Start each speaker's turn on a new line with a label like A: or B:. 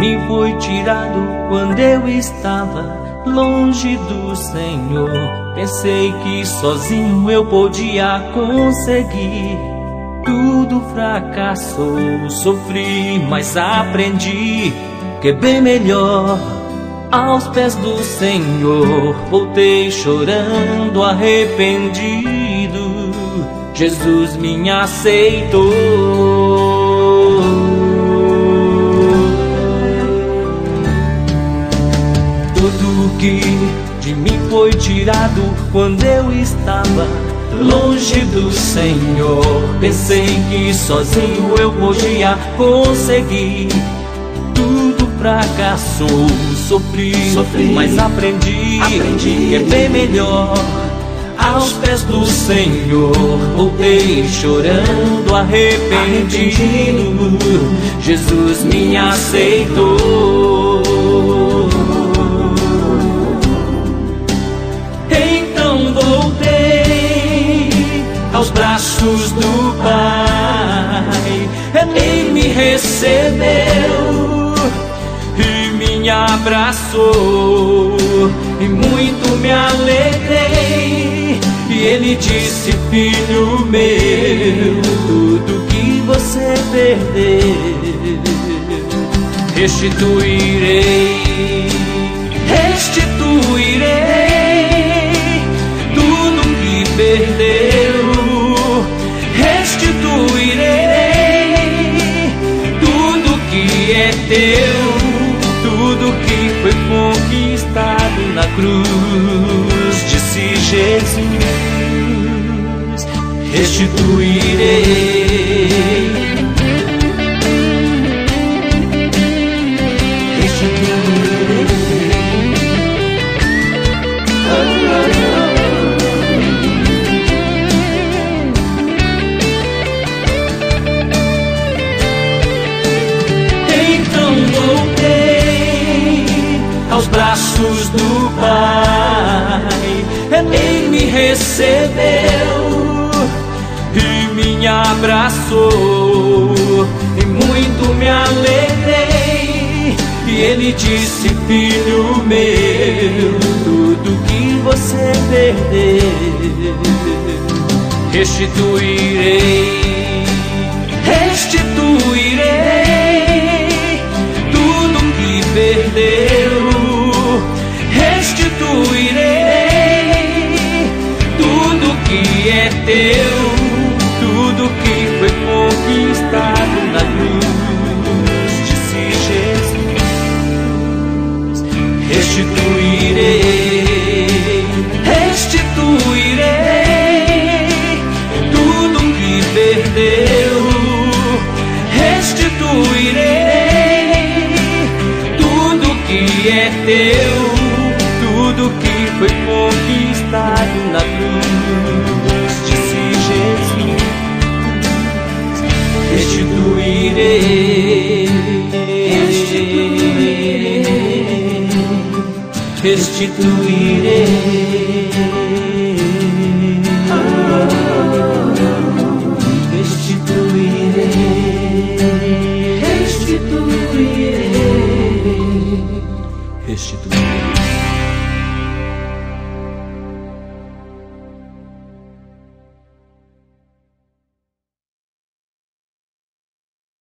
A: mim foi tirado quando eu estava longe do Senhor. Pensei que sozinho eu podia conseguir, tudo fracassou. Sofri, mas aprendi que é bem melhor aos pés do Senhor. Voltei chorando, arrependido, Jesus me aceitou. Tudo que de mim foi tirado quando eu estava longe do Senhor. Pensei que sozinho eu podia conseguir, tudo fracassou. Sofri, mas aprendi que é bem melhor aos pés do Senhor. Voltei chorando, arrependido, Jesus me aceitou. Então voltei aos braços do Pai. Ele me recebeu e me abraçou, e muito me alegrei. E ele disse: filho meu, tudo que você perdeu, restituirei, restituirei tudo que perdeu, restituirei tudo que é teu, tudo que foi conquistado na cruz, disse Jesus, restituirei. Aos braços do Pai, Ele me recebeu e me abraçou, e muito me alegrei. E Ele disse: filho meu, tudo que você perdeu, restituirei, restituirei tudo que perdeu, restituirei tudo que é teu, tudo que foi conquistado na cruz, disse Jesus, restituirei, restituirei tudo que perdeu, restituirei tudo que é teu, tudo que foi conquistado na cruz, disse Jesus, restituirei, restituirei, restituirei, restituirei, restituirei, restituirei.